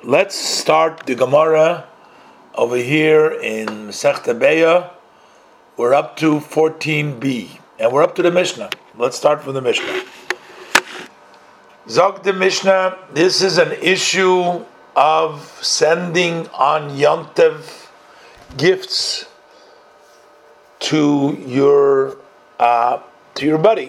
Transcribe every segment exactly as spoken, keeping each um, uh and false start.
Let's start the Gemara over here in Masechta Beya. We're up to fourteen b, and we're up to the Mishnah. Let's start from the Mishnah. Zog the Mishnah, this is an issue of sending on Yom Tov gifts to your uh, to your buddy.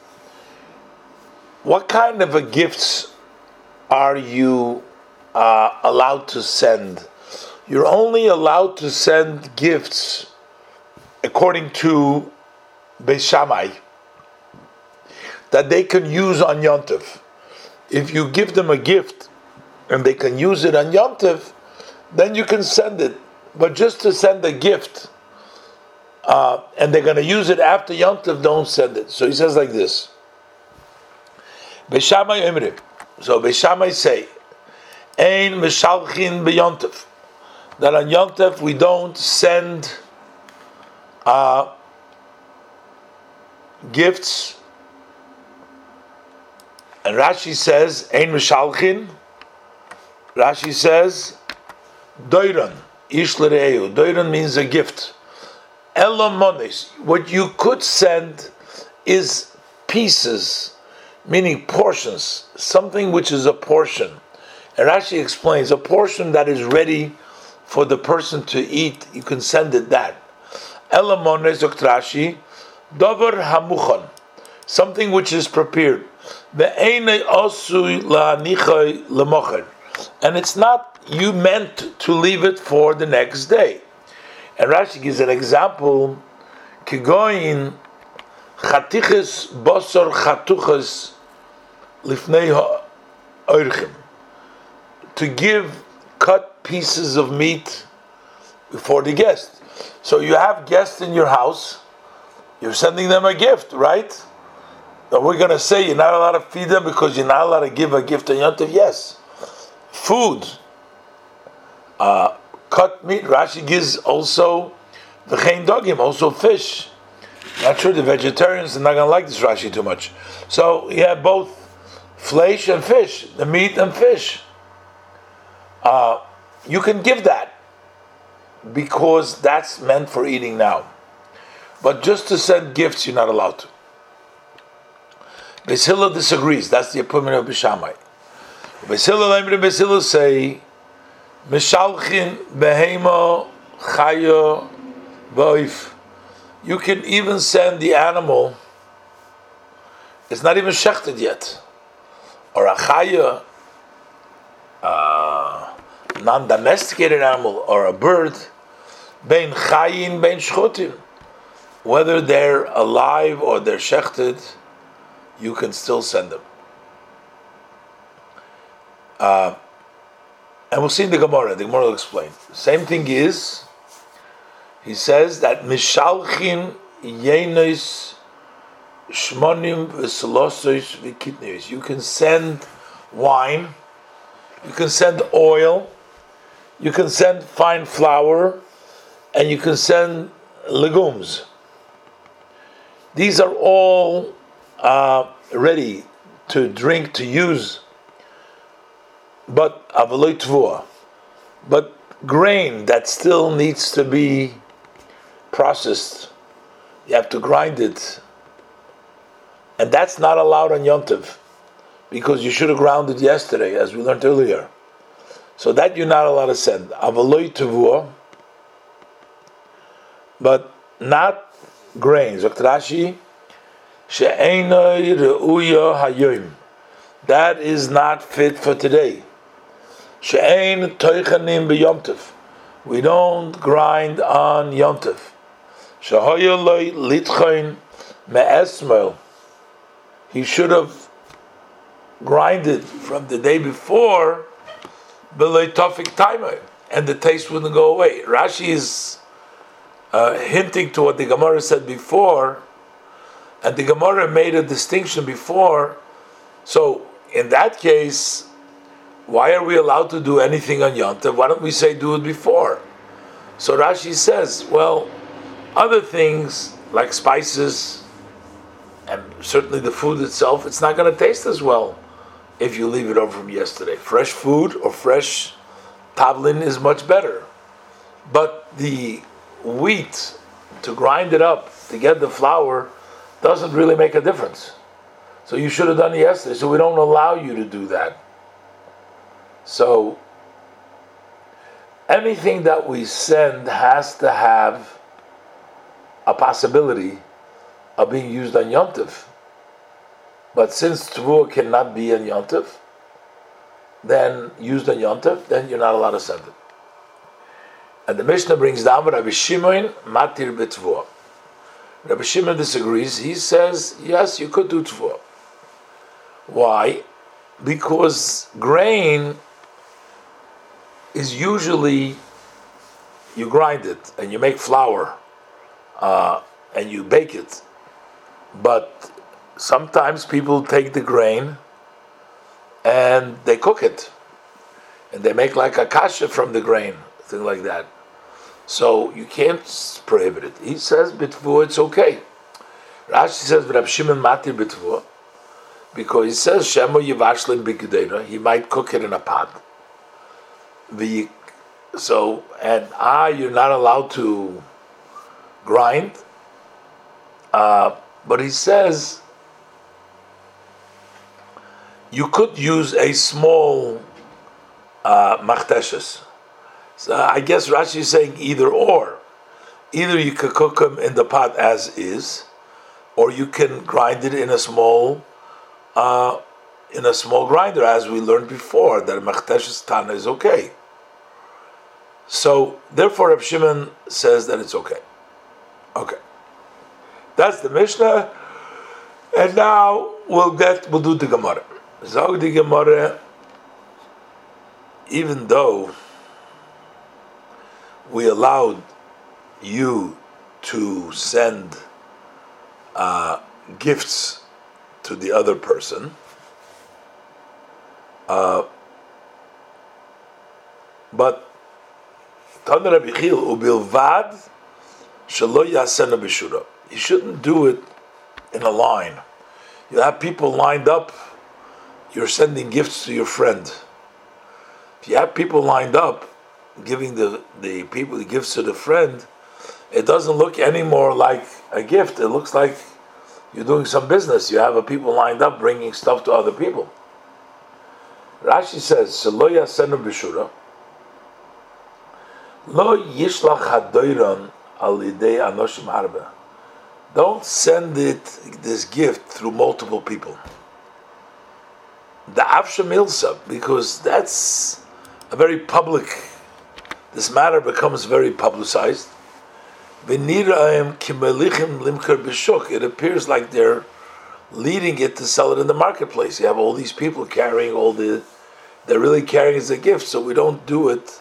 What kind of a gifts are you uh, allowed to send? You're only allowed to send gifts according to Beis Shammai that they can use on Yom Tov. If you give them a gift and they can use it on Yom Tov, then you can send it. But just to send a gift uh, and they're going to use it after Yom Tov, don't send it. So he says like this. Beis Shammai Emre. So Beis Shammai say, Ein mishalchin b'Yom Tov. That on Yom Tov we don't send uh, gifts. And Rashi says, Ein mishalchin. Rashi says, Doiron, ish l're'eu. Doiron means a gift. Elomonis. What you could send is pieces, meaning portions, something which is a portion. And Rashi explains, a portion that is ready for the person to eat, you can send it that. Elamones Rashi, Dover Hamuchon, something which is prepared. And it's not you meant to leave it for the next day. And Rashi gives an example, Kigoin Chatiches Bosor Chatuches Lifnei Ha'orchim, to give cut pieces of meat before the guest. So you have guests in your house, you're sending them a gift, right? Now we're going to say you're not allowed to feed them because you're not allowed to give a gift on Yom Tov. Yes. Food, uh, cut meat. Rashi gives also v'chein dogim, also fish. Not sure the vegetarians are not going to like this Rashi too much. So you have both flesh and fish, the meat and fish. Uh, you can give that because that's meant for eating now. But just to send gifts, you're not allowed to. Beis Hillel disagrees. That's the opinion of Beis Shammai. Beis Hillel and Beis Hillel say, Mishalchin behemo chayo v'oif. You can even send the animal. It's not even shechted yet, or a chaya, uh, non-domesticated animal, or a bird, bein chayin, bein shchutim. Whether they're alive or they're shechted, you can still send them. Uh, and we'll see in the Gemara. The Gemara will explain. Same thing is, he says that mishalchin yenos shmonim v'solosos v'kitneis. You can send wine, you can send oil, you can send fine flour, and you can send legumes. These are all uh, ready to drink, to use, but avaloi tvua. But grain that still needs to be processed, you have to grind it, and that's not allowed on Yom Tov because you should have ground it yesterday, as we learned earlier. So that you're not allowed to send avaloi tvua, but not grains. Rashi, she'einoi reuya hayoim. That is not fit for today. She'ein toichanim b'Yom Tov. We don't grind on Yom Tov. She'hoyoloi litchain me'esmel. He should have grinded from the day before, b'loi tofik timer, and the taste wouldn't go away. Rashi is uh, hinting to what the Gemara said before, and the Gemara made a distinction before. So in that case, why are we allowed to do anything on Yom Tov? Why don't we say do it before? So Rashi says, well, other things like spices and certainly the food itself, it's not going to taste as well if you leave it over from yesterday. Fresh food or fresh Tavlin is much better. But the wheat, to grind it up, to get the flour, doesn't really make a difference. So you should have done it yesterday. So we don't allow you to do that. So anything that we send has to have a possibility of being used on Yom Tov. But since Tvua cannot be on Yom Tov, then used on Yom Tov, then you're not allowed to send it. And the Mishnah brings down Rabbi Shimon matir b'Tvua. Rabbi Shimon disagrees. He says, yes, you could do Tvua. Why? Because grain is usually, you grind it and you make flour uh, and you bake it. But sometimes people take the grain and they cook it. And they make like a kasha from the grain, thing like that. So you can't prohibit it. He says, b'Tvua, it's okay. Rashi says, Rabbi Shimon matir b'Tvua, because he says, Shemo yivashlim b'Gedera, he might cook it in a pot. The so and ah, you're not allowed to grind. Uh, but he says you could use a small uh, machteshes. So I guess Rashi is saying either or. Either you could cook them in the pot as is, or you can grind it in a small uh, in a small grinder, as we learned before, that machteshes tana is okay. So therefore, Reb Shimon says that it's okay. Okay, that's the Mishnah, and now we'll get we'll do the Gemara. Zog the Gemara, even though we allowed you to send uh, gifts to the other person, uh, but Tana Rabbi Chil ubilvad shelo yasena b'shura. You shouldn't do it in a line. You have people lined up. You're sending gifts to your friend. If you have people lined up, giving the, the people the gifts to the friend, it doesn't look any more like a gift. It looks like you're doing some business. You have a people lined up bringing stuff to other people. Rashi says, "Shelo yasenu b'shura, lo yishlach hadoiron al yidei anoshim harbe." Don't send it this gift through multiple people. The avshamilsa, because that's a very public. This matter becomes very publicized. It appears like they're leading it to sell it in the marketplace. You have all these people carrying all the, they're really carrying it as a gift, so we don't do it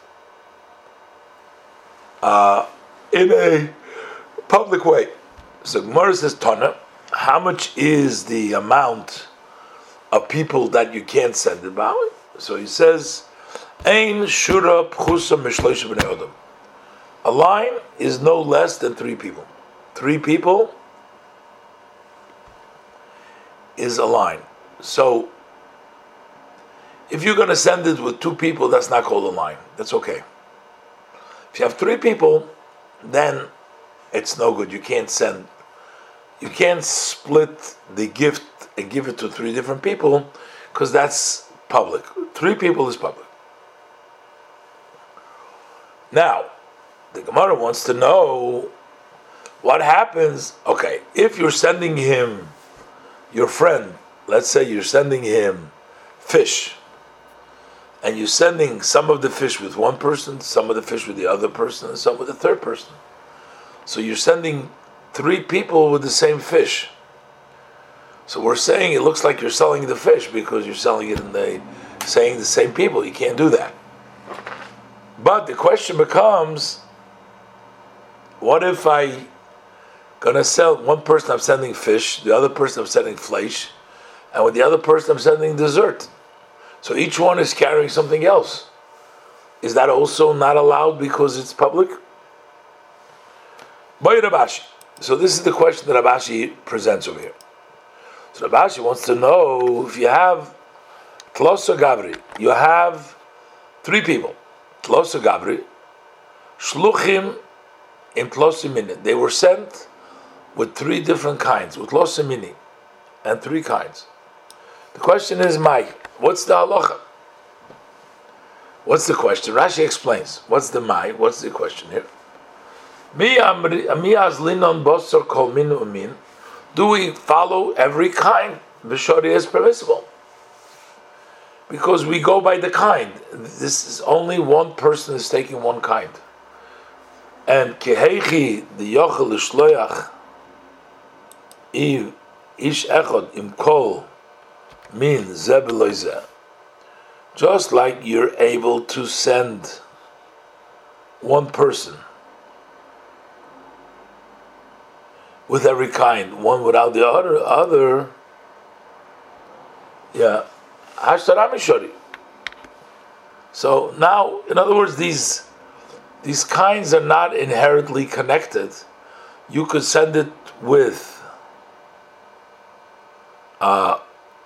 uh, in a public way. So Gemara says, Tana, how much is the amount of people that you can't send it by? So he says, Ein shura pchusa mishloisha b'nei odom. A line is no less than three people. Three people is a line. So if you're going to send it with two people, that's not called a line. That's okay. If you have three people, then it's no good. You can't send. You can't split the gift and give it to three different people, because that's public. Three people is public. Now, the Gemara wants to know what happens. Okay, if you're sending him, your friend, let's say you're sending him fish, and you're sending some of the fish with one person, some of the fish with the other person, and some with the third person. So you're sending three people with the same fish. So we're saying it looks like you're selling the fish because you're selling it in the saying the same people. You can't do that. But the question becomes, what if I gonna sell one person I'm sending fish, the other person I'm sending flesh, and with the other person I'm sending dessert? So each one is carrying something else. Is that also not allowed because it's public? Boy Rabashi. So this is the question that Rabashi presents over here. So Rabashi wants to know, if you have Tloso Gavri, you have three people, Tlosa Gabri, Shluchim im Tlosimini. They were sent with three different kinds, with Tlosimini, and three kinds. The question is, Mike, what's the halacha? What's the question? Rashi explains. What's the Mai? What's the question here? Do we follow every kind? V'shori is permissible. Because we go by the kind. This is only one person is taking one kind. And keheichi the yochel l'shloyach ish echad im kol min zeh. Just like you're able to send one person with every kind, one without the other, other, yeah, hashtaramishori. So now, in other words, these these kinds are not inherently connected. You could send it with uh,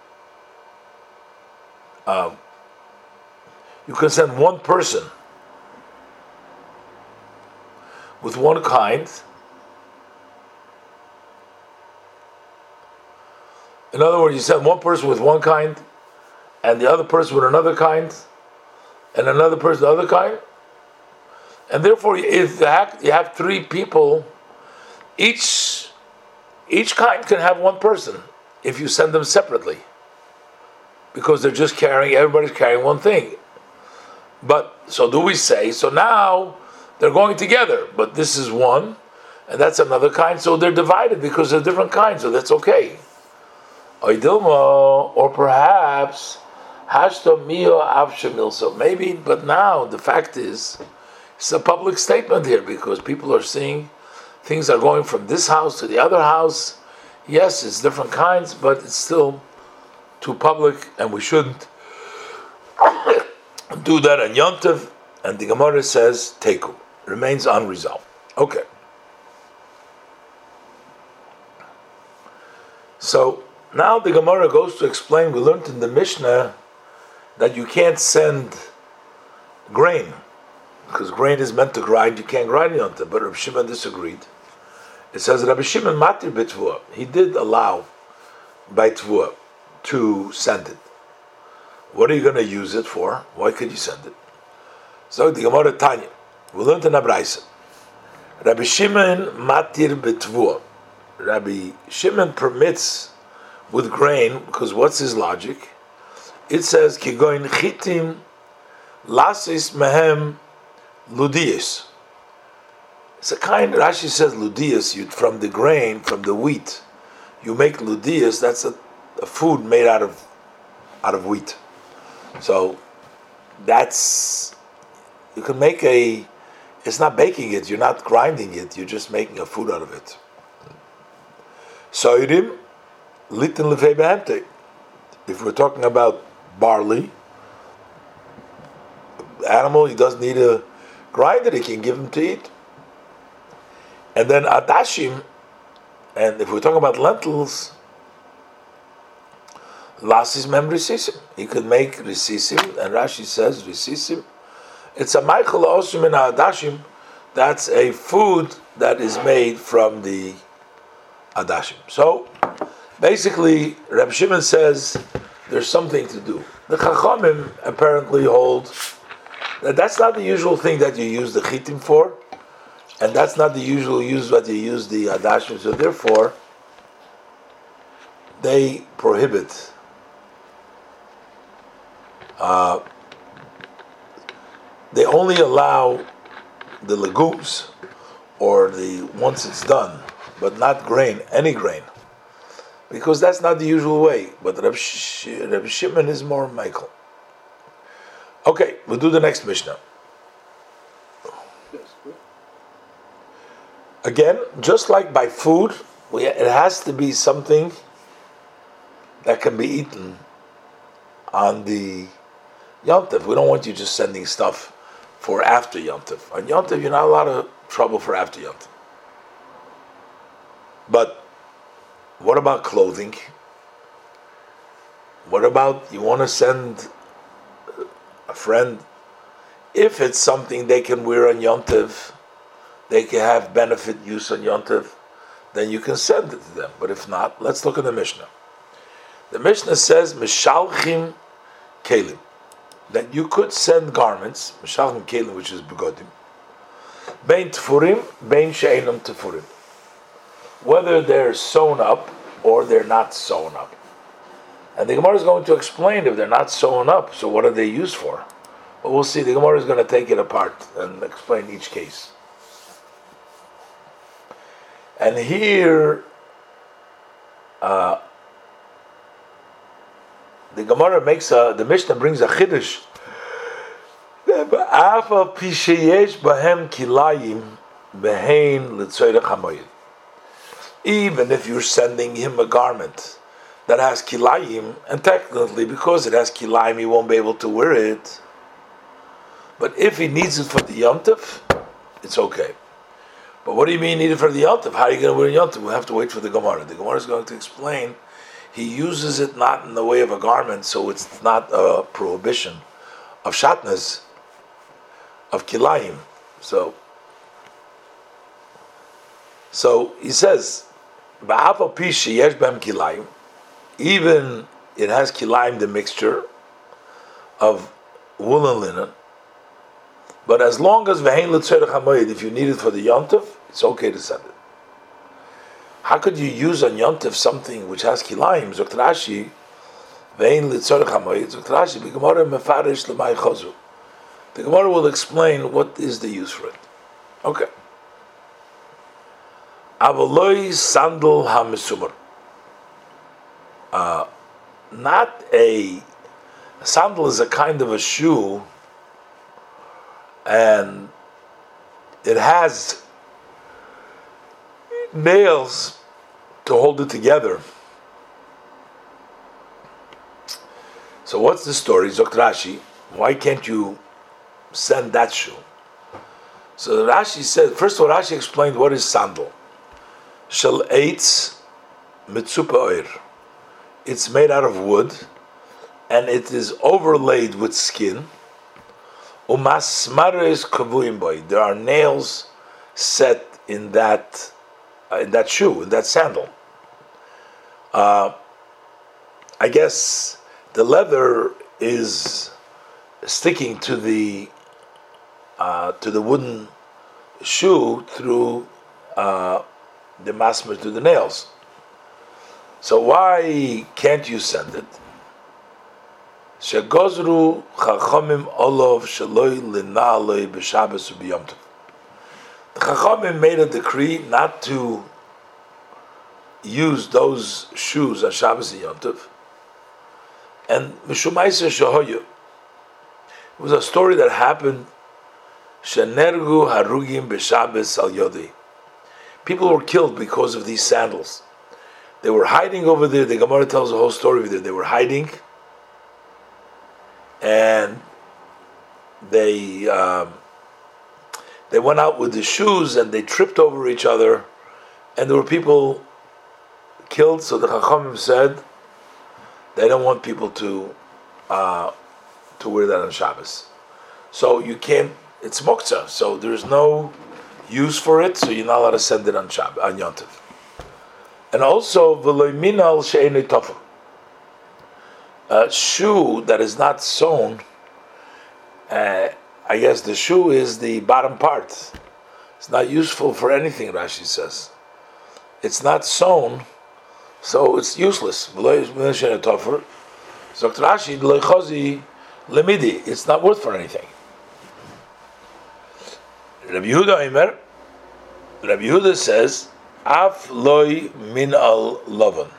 uh, you can send one person with one kind. In other words, you send one person with one kind, and the other person with another kind, and another person with another kind. And therefore, if you have, you have three people, each each kind can have one person if you send them separately, because they're just carrying, everybody's carrying one thing. But, so do we say, so now they're going together, but this is one, and that's another kind, so they're divided because they're different kinds, so that's okay. Or perhaps, Hashto Mio Avshamil, so maybe, but now the fact is, it's a public statement here because people are seeing things are going from this house to the other house. Yes, it's different kinds, but it's still too public, and we shouldn't do that on Yom Tov, and the Gemara says Teku remains unresolved. Okay. So now the Gemara goes to explain. We learned in the Mishnah that you can't send grain because grain is meant to grind. You can't grind Yom Tov, but Rabbi Shimon disagreed. It says Rabbi Shimon matir b'tvua. He did allow by tvua to send it. What are you going to use it for? Why could you send it? So the Gemara Tanya, we learned in Abraisa. Rabbi Shimon matir b'tvua. Rabbi Shimon permits with grain because what's his logic? It says kigoin chitim lasis mehem ludius. It's a kind. Rashi says ludius. You from the grain, from the wheat, you make ludius. That's a, a food made out of out of wheat. So that's, you can make a, it's not baking it, you're not grinding it, you're just making a food out of it. Soirim, litin lefei behemte. If we're talking about barley, animal, he doesn't need to grind it, he can give him to eat. And then adashim, and if we're talking about lentils, lasis mem risisim. He could make risisim, and Rashi says risisim. It's a Michael Osim in Adashim. That's a food that is made from the Adashim. So basically, Reb Shimon says there's something to do. The Chachamim apparently hold that that's not the usual thing that you use the chitim for, and that's not the usual use what you use the Adashim. So therefore, they prohibit. Uh, they only allow the legumes or the once it's done, but not grain, any grain, because that's not the usual way. But Reb, Sh- Reb Shimon is more Michael. Okay, we'll do the next Mishnah. Again, just like by food, we, it has to be something that can be eaten on the Yom Tov. We don't want you just sending stuff for after Yom Tov. On Yom Tov, you're not a lot of trouble for after Yom Tov. But what about clothing? What about you want to send a friend if it's something they can wear on Yontiv, they can have benefit use on Yontiv, then you can send it to them. But if not, let's look at the Mishnah. The Mishnah says, Mishalchim Kelim, that you could send garments, Mishalchim Kelim, which is Begodim, Bein Tfurim, Bein She'enam Tfurim, whether they're sewn up or they're not sewn up. And the Gemara is going to explain if they're not sewn up, so what are they used for? But we'll see, the Gemara is going to take it apart and explain each case. And here, uh, the Gemara makes a, the Mishnah brings a chiddush. Even if you're sending him a garment that has kilayim, and technically because it has kilayim, he won't be able to wear it. But if he needs it for the yontif, it's okay. But what do you mean need it for the yontif? How are you going to wear yontif? We'll have to wait for the Gemara. The Gemara is going to explain. He uses it not in the way of a garment, so it's not a prohibition of shatnas, of kilayim. So, so he says, "Ba'afal pishi yesh b'hem kilayim." Even it has kilayim, the mixture of wool and linen. But as long as v'hein l'tzorech hamoed, if you need it for the yontif, it's okay to send it. How could you use on yontif something which has kilayim? Zokt Rashi, v'hein l'tzorech hamoed. Zokt Rashi, b'gemara mefarish l'may chozu. The Gemara will explain what is the use for it. Okay. Avoloi sandal ha'mesumar. Uh, not a, a sandal is a kind of a shoe, and it has nails to hold it together. So what's the story? Zokt Rashi, why can't you send that shoe? So Rashi said, first of all, Rashi explained what is sandal. Shel eitz mitzupa oir. It's made out of wood, and it is overlaid with skin. Umasmares kavuyim boy. There are nails set in that uh, in that shoe, in that sandal. Uh, I guess the leather is sticking to the uh, to the wooden shoe through uh, the masmer, to the nails. So why can't you send it? Shegozru chachamim olov sheloi linaloi b'Shabbos u'b'Yom Tov. The chachamim made a decree not to use those shoes on Shabbos and Yom Tov. And mishumaisa shehoyu. It was a story that happened. Shenergu harugim b'Shabbos al yodi. People were killed because of these sandals. They were hiding over there. The Gemara tells the whole story over there. They were hiding, and they um, they went out with the shoes, and they tripped over each other, and there were people killed. So the Chachamim said they don't want people to uh, to wear that on Shabbos. So you can't. It's moktzah, so there's no use for it. So you're not allowed to send it on Shabbos, on Yom Tov. And also, v'lo minal she'enei tofel. A shoe that is not sewn, uh, I guess the shoe is the bottom part. It's not useful for anything, Rashi says. It's not sewn, so it's useless. V'lo minal she'enei tofel. Zokt Rashi, lo chozi lemidi. It's not worth for anything. Rabbi Yehuda Omer, Rabbi Yehuda says, Af loy min al lovan.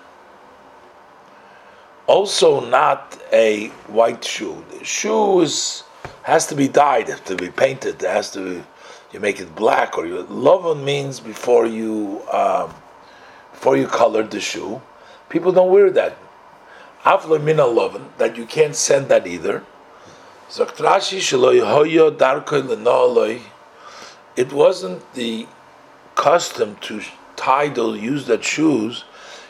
Also not a white shoe. The shoe is, has to be dyed, has to be painted. It has to be, you make it black, or you, lovan means before you um, before you colored the shoe. People don't wear that. Af loy min al lovan, that you can't send that either. Zokt Rashi shelo hoyo darkoi lenoaloi. It wasn't the custom to tie those, use that shoes,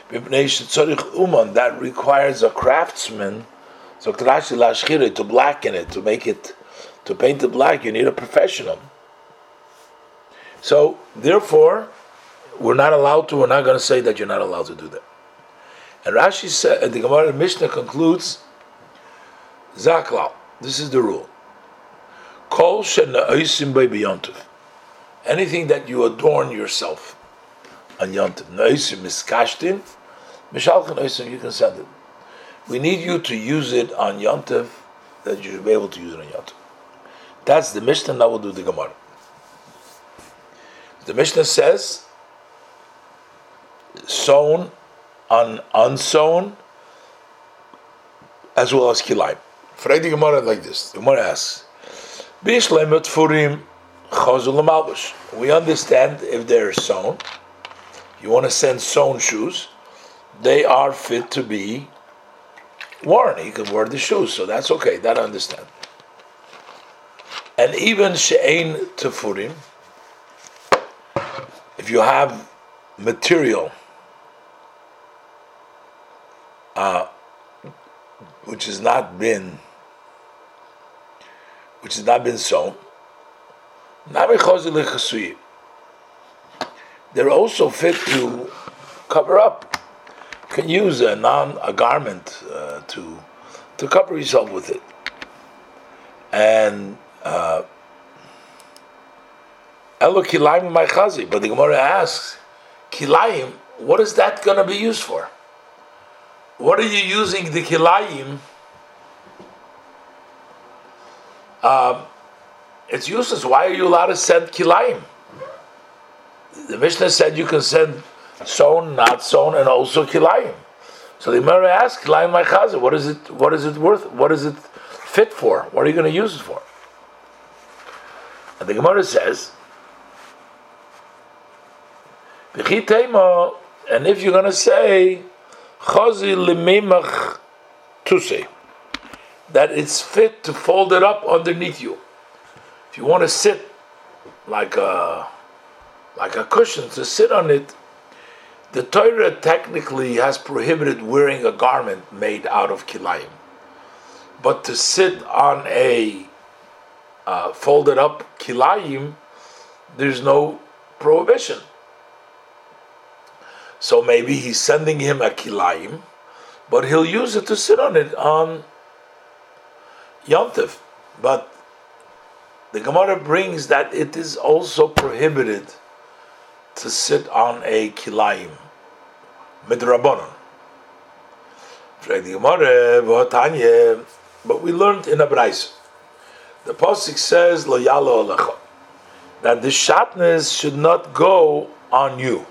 that requires a craftsman, so to blacken it, to make it To paint it black, you need a professional. So, therefore, we're not allowed to, we're not going to say that you're not allowed to do that. And Rashi said, and the Gemara Mishnah concludes, Zaklal, this is the rule. Kol she'na'osim by b'yontiv. Anything that you adorn yourself on Yontiv. Na'osim miskashtin, mishalchan osim, you can send it. We need you to use it on Yontiv, that you should be able to use it on Yontiv. That's the Mishnah, now we'll do the Gemara. The Mishnah says, sewn on unsewn, as well as kilayim. Frag the Gemara like this. The Gemara asks, Bishlemet furim chazul malbush. We understand if they're sewn, you want to send sewn shoes, they are fit to be worn. He can wear the shoes, so that's okay. That I understand. And even she'ein tefurim, if you have material uh, which has not been which has not been sewn, they're also fit to cover up. You can use a non a garment uh, to to cover yourself with it. And uh, Elo kilayim my chazi, but the Gemara asks, kilayim, what is that going to be used for? What are you using the kilayim? Um, it's useless. Why are you allowed to send kilayim? The Mishnah said you can send sewn, not sewn, and also kilayim. So the Gemara asks, kilayim my chazi, what is it? What is it worth? What is it fit for? What are you going to use it for? And the Gemara says, and if you're going to say chazi lememach tuse, that it's fit to fold it up underneath you. If you want to sit like a like a cushion to sit on it, the Torah technically has prohibited wearing a garment made out of kilayim. But to sit on a uh, folded up kilayim, there's no prohibition. So maybe he's sending him a kilayim, but he'll use it to sit on it on Yontif. But the Gemara brings that it is also prohibited to sit on a kilayim midrabanan. But we learned in a brayso, the pasuk says lo yalo alecha, that the shatnez should not go on you.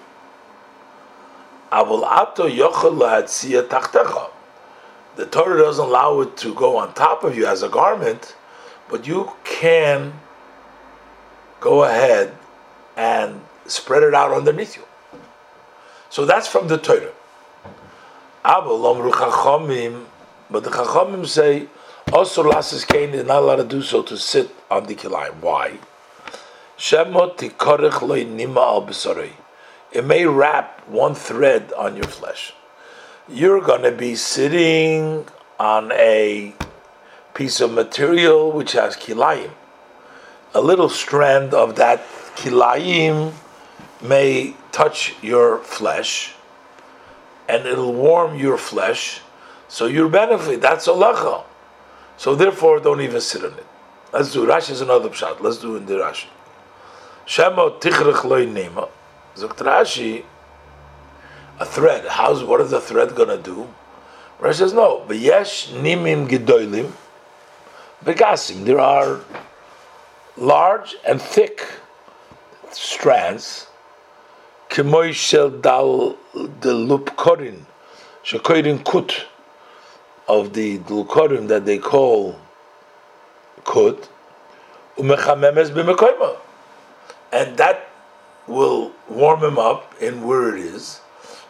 Avol ato yochel lahatzia tachtecha. The Torah doesn't allow it to go on top of you as a garment, but you can go ahead and spread it out underneath you. So that's from the Torah. Avol omru chachamim, but the chachamim say osur lasis kain is not allowed to do so, to sit on the kilayim. Why? Shemot tikorech lo nima al b'sarei. It may wrap one thread on your flesh. You're going to be sitting on a piece of material which has kilayim. A little strand of that kilayim may touch your flesh, and it'll warm your flesh, so you benefit. That's olacha. So therefore, don't even sit on it. Let's do Rashi is another pshat. Let's do in the Rashi. Shemo tichrech loy nema. Zokt Rashi, a thread. How's what is the thread gonna do? Rashi says no. V'yesh nimim gedolim begasim. There are large and thick strands. K'moy shel dal the lupkorin, shekorin kut, of the lupkorin that they call kut, umechamemes b'mekoyma, and that will warm him up in where it is,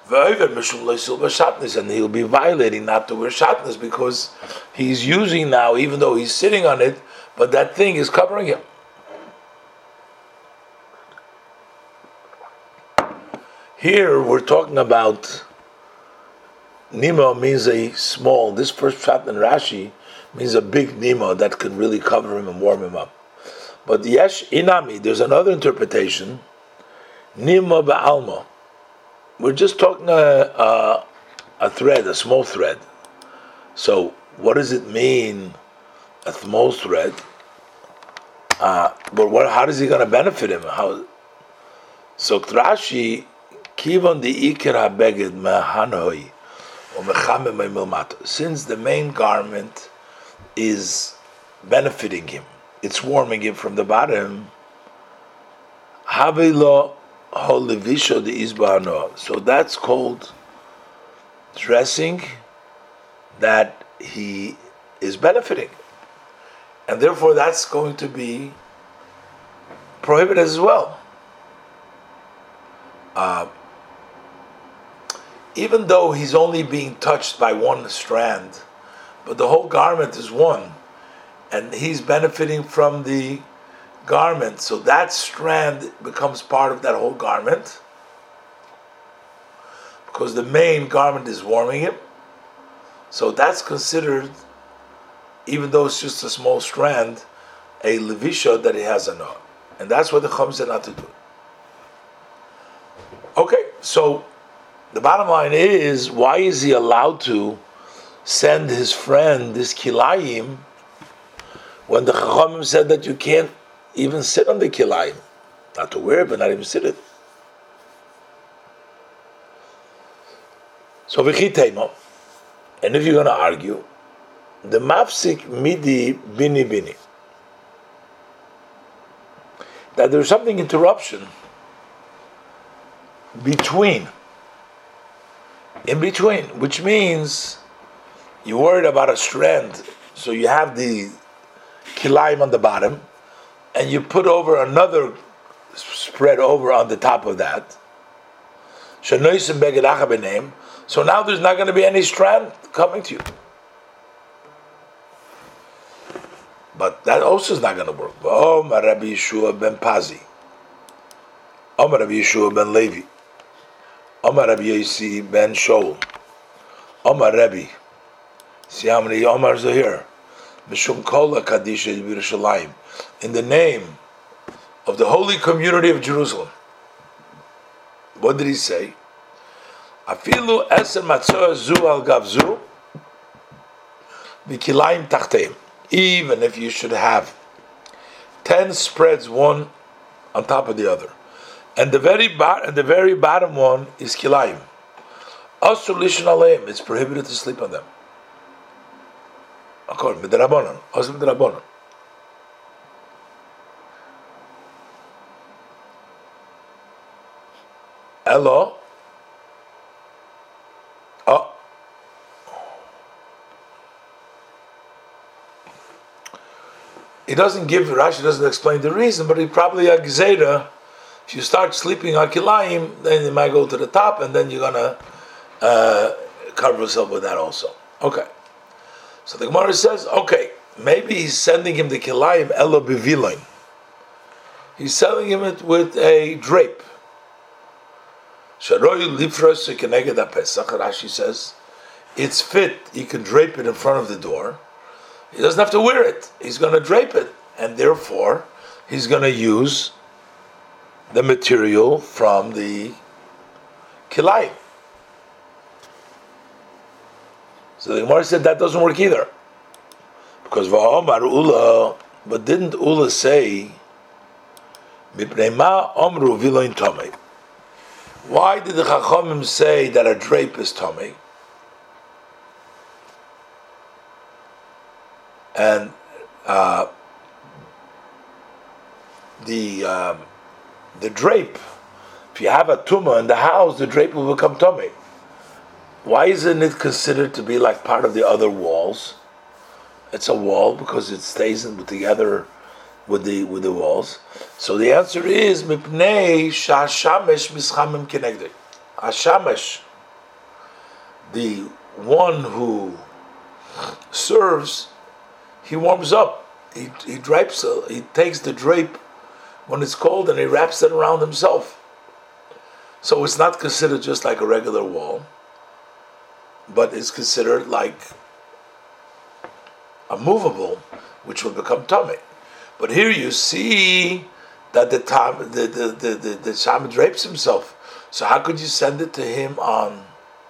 and he'll be violating not to wear shatnez, because he's using now, even though he's sitting on it, but that thing is covering him. Here we're talking about nima means a small. This first pshat in Rashi means a big nima that can really cover him and warm him up. But yesh inami, there's another interpretation, nima ba'alma. We're just talking a, a, a thread, a small thread. So what does it mean, a small thread? Uh, but what, how is he going to benefit him? How? So Rashi, kivon di ikir habeged mehanoi or mechamem milmata. Since the main garment is benefiting him, it's warming him from the bottom. Havelo holivisho de izbahano. So that's called dressing that he is benefiting, and therefore that's going to be prohibited as well. Uh, even though he's only being touched by one strand, but the whole garment is one, and he's benefiting from the garment, so that strand becomes part of that whole garment, because the main garment is warming him. So that's considered, even though it's just a small strand, a levisha that he has on. And that's what the Chum said not to do. Okay, so the bottom line is, why is he allowed to send his friend this kilayim when the Chachamim said that you can't even sit on the kilayim? Not to wear it, but not even sit it. So v'chitema, and if you're going to argue, the mafsik midi bini bini, that there's something interruption between, in between, which means you're worried about a strand, so you have the kilayim on the bottom, and you put over another spread over on the top of that. So now there's not going to be any strand coming to you. But that also is not going to work. Omar Rabbi Yeshua ben Pazi, Omar Rabbi Yeshua ben Levi, Omar Rabbi Yosi ben Shaul, Omar Rabbi. See how many Omars are here? Mishum Kola Kadisha Yerushalayim, in the name of the holy community of Jerusalem. What did he say? Afilu eser matzah zu al gavzu v'kilayim tachteim. Even if you should have ten spreads, one on top of the other, and the very bot- and the very bottom one is kilayim, asur lishon aleim, it's prohibited to sleep on them. According to the Rabbanon, also the Rabbanon. Hello. Oh. He doesn't give, Rashi doesn't explain the reason, but he probably a gzeira. If you start sleeping on kilayim, then you might go to the top, and then you're gonna uh, cover yourself with that also. Okay. So the Gemara says, okay, maybe he's sending him the kilayim elo biviloin. He's selling him it with a drape. Sharoyu lifros keneged haPesach. Rashi says, it's fit. He can drape it in front of the door. He doesn't have to wear it. He's going to drape it, and therefore he's going to use the material from the kilayim. So the Gemara said that doesn't work either, because va'omar Ula, but didn't Ula say mipnei ma omru viloin tomei? Why did the Chachamim say that a drape is tomei? And uh, the um, the drape, if you have a tumah in the house, the drape will become tomei. Why isn't it considered to be like part of the other walls? It's a wall because it stays in, together with the with the walls. So the answer is mipnei shashamesh mischamim kenegdei. Hashamesh, the one who serves, he warms up. He he drapes. He takes the drape when it's cold and he wraps it around himself. So it's not considered just like a regular wall, but it's considered like a movable, which will become tummy. But here you see that the tam, the the the the, the shaman drapes himself. So how could you send it to him on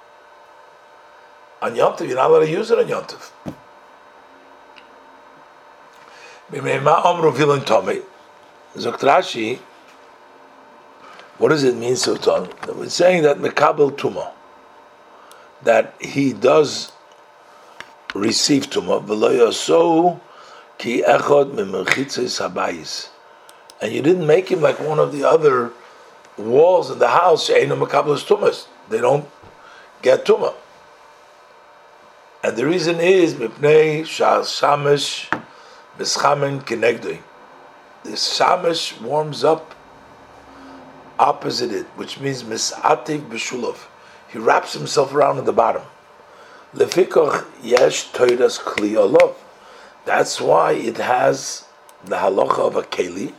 on Yom Tov? You're not allowed to use it on Yom Tov. Zokt Rashi, what does it mean, Sultan? We're saying that Mekabel Tuma, that he does receive Tuma, so ki echod mimechitzes habayis, and you didn't make him like one of the other walls in the house. She'einu mekabel tumas, they don't get Tuma, and the reason is mipnei shal shamesh mischamen kinegdoi. The shamesh warms up opposite it, which means misativ b'shulov. He wraps himself around at the bottom. Lefikoch yesh toidas kli olav. That's why it has the halacha of a keli.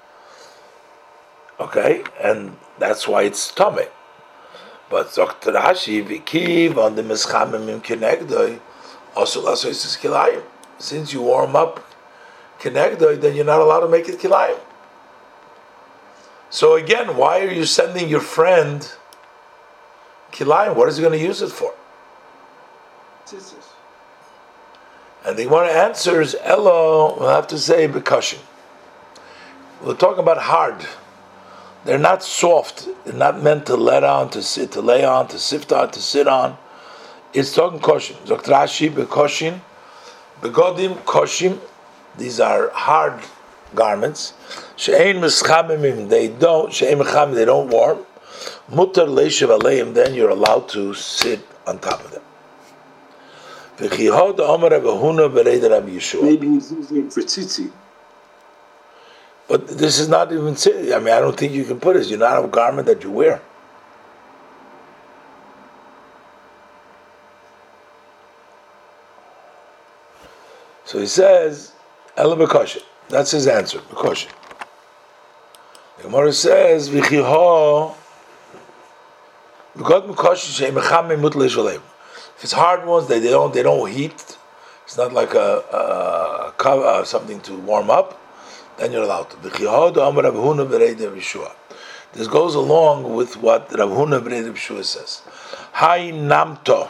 Okay, and that's why it's tame. But Zokt Rashi v'kiv on the mischamim kinegdoi also lasoisis kilayim. Since you warm up kinegdoi, then you're not allowed to make it kilayim. So again, why are you sending your friend kilayim? What is he going to use it for? Tzitzis. And the one answers, Elo, we'll have to say bekashin. We're talking about hard. They're not soft. They're not meant to let on, to sit, to lay on, to sift on, to sit on. It's talking koshin. Zokt Rashi bekoshin, begodim koshim. These are hard garments. She'ein mischamimim, they don't. She'ein mechamim, they don't warm. Mutar leishav aleim, then you're allowed to sit on top of them. Maybe he's using it for tzitzi. But this is not even tzitzi. I mean, I don't think you can put it. You're not a garment that you wear. So he says, Ela b'koshin. That's his answer, b'koshin. The Gemara says, V'chiho, b'kod b'koshin she'em mechamim mut leishvalem. If it's hard ones, they, they don't they don't heat. It's not like a, a, a uh, something to warm up. Then you're allowed to. This goes along with what Rav Huna b'nei Rav Shua says. Hai namto,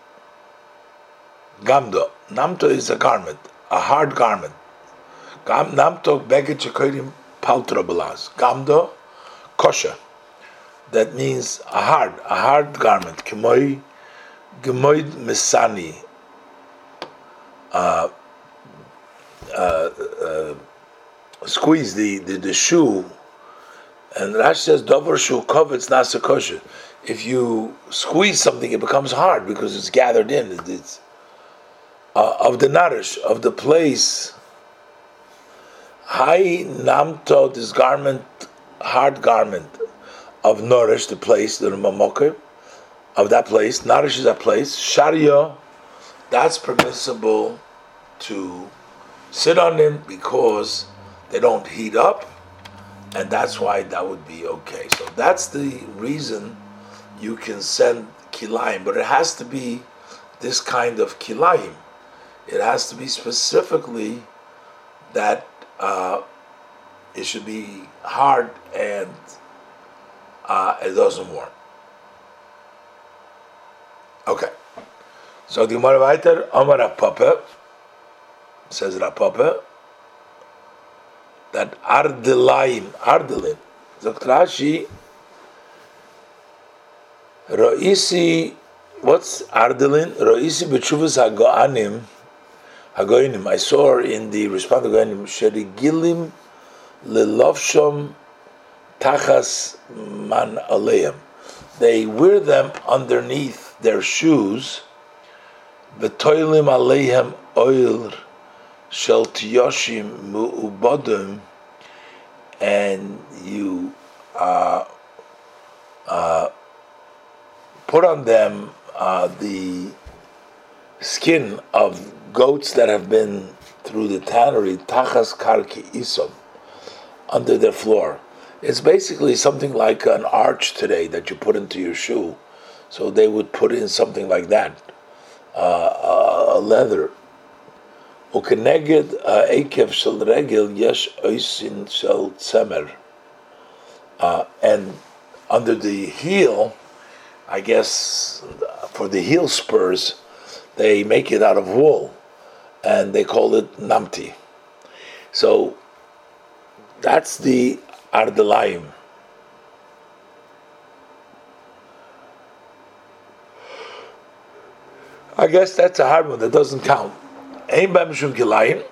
gamdo. Namto is a garment, a hard garment. Gam namto beged shekorim paltra belaz. Gamdo, kosher. That means a hard, a hard garment. Kemoi. Gemoid Misani, uh, uh, uh, squeeze the, the, the shoe, and Rashi says Dover shoe covets nasa kosher. If you squeeze something, it becomes hard because it's gathered in. It, it's uh, of the narish of the place. Hai namto, this garment, hard garment of nourish, the place, the mamoker. Of that place, Narish is that place. Sharia, that's permissible to sit on them because they don't heat up, and that's why that would be okay. So that's the reason you can send kilayim, but it has to be this kind of kilayim. It has to be specifically that uh, it should be hard and uh, it doesn't warm. Okay, so the Gemara weiter, Amar Rav Papa, says Rav Papa, that Ardelayim, Ardelin, Zokt Rashi, Roisi, what's Ardelin? Roisi b'tshuvas hagoanim, hagoinim. I saw in the response to hagoinim, Sherigilim lelovshom tachas man aleim. They wear them underneath their shoes, v'toilim aleihem oil shel tiyoshim mu'ubodim, and you uh, uh, put on them uh, the skin of goats that have been through the tannery, tachas karki isom, under their floor. It's basically something like an arch today that you put into your shoe. So they would put in something like that, uh, a leather, וכנגד העקב של רגל יש עושים של צמר. Uh, and under the heel, I guess for the heel spurs, they make it out of wool, and they call it namti. So that's the ardelayim. I guess that's a hard one that doesn't count. Ein ba mishum kilayim.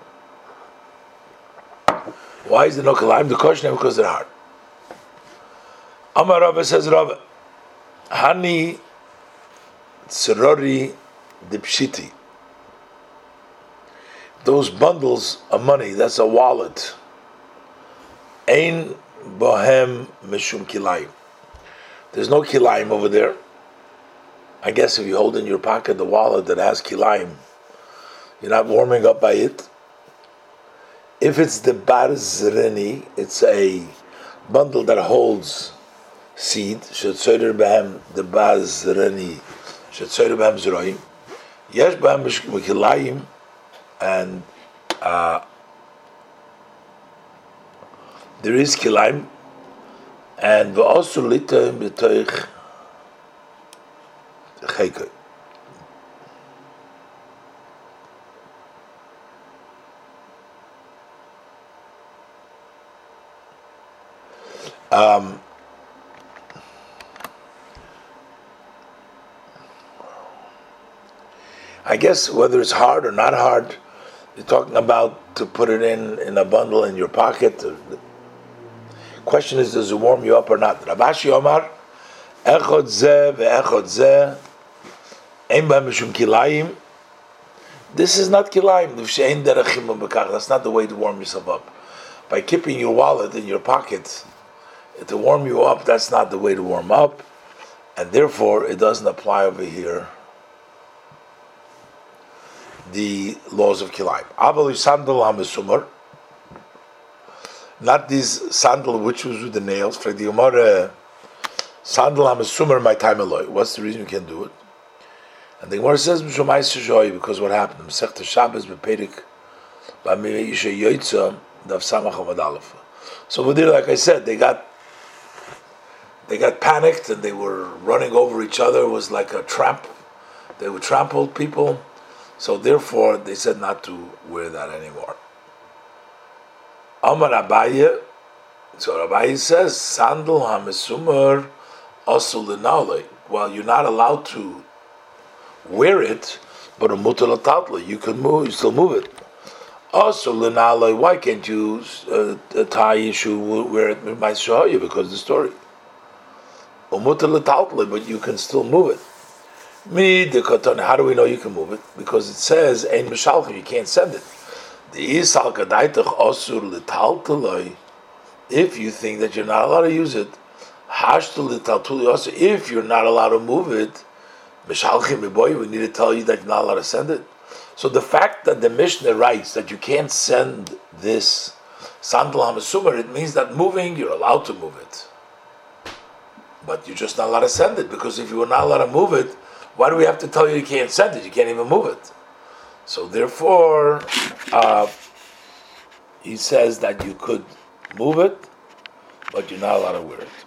Why is there no kilayim? The question is because they're hard. Amar Rabba says, Rabba, Hani Tzirori Dipshiti. Those bundles of money, that's a wallet. Ein Bohem Mishum Kilayim. There's no kilayim over there. I guess if you hold in your pocket the wallet that has kilayim, you're not warming up by it. If it's the bar zreni, it's a bundle that holds seed. Shetzoyer behem the bar zreni. Shetzoyer behem zroim. Yesh behem kilayim, and uh, there is kilayim, and ve'osu litoim b'toich chekoi. Um, I guess whether it's hard or not hard, you're talking about to put it in in a bundle in your pocket. The question is, does it warm you up or not? Rabashi Omar, echod zeh ve'echod zeh, ein b'hem mishum kilayim. This is not kilayim. That's not the way to warm yourself up. By keeping your wallet in your pocket to warm you up, that's not the way to warm up, and therefore it doesn't apply over here the laws of kilayim. Aval sandal hamesumar, not these sandal which was with the nails. For the Gemara, sandal hamesumar my time aloi. What's the reason you can't do it? And the Gemara says because what happened? Masechta Shabbos beperik b'mei isha yoytza daf samach amud aleph. So over there, like I said, they got they got panicked and they were running over each other. It was like a tramp. They would trample people. So therefore, they said not to wear that anymore. Amar Abaye, so Abaye says, sandal hamesumar asul l'nalei. Well, you're not allowed to wear it, but a mutar l'tatla, you can move, you still move it. Asul l'nalei, why can't you uh, tie your shoe, wear it by shahaya? Because of the story. Umutar l'tatla, but you can still move it. Me the katan. How do we know you can move it? Because it says ein mishalchim, you can't send it. The isal kadaitach asur l'taltaloi. If you think that you're not allowed to use it, hashtul l'taltuli also. If you're not allowed to move it, mishalchim miboy. We need to tell you that you're not allowed to send it. So the fact that the Mishnah writes that you can't send this sandal hamesumar, it means that moving, you're allowed to move it, but you're just not allowed to send it. Because if you were not allowed to move it, why do we have to tell you you can't send it? You can't even move it. So therefore, uh, he says that you could move it, but you're not allowed to wear it.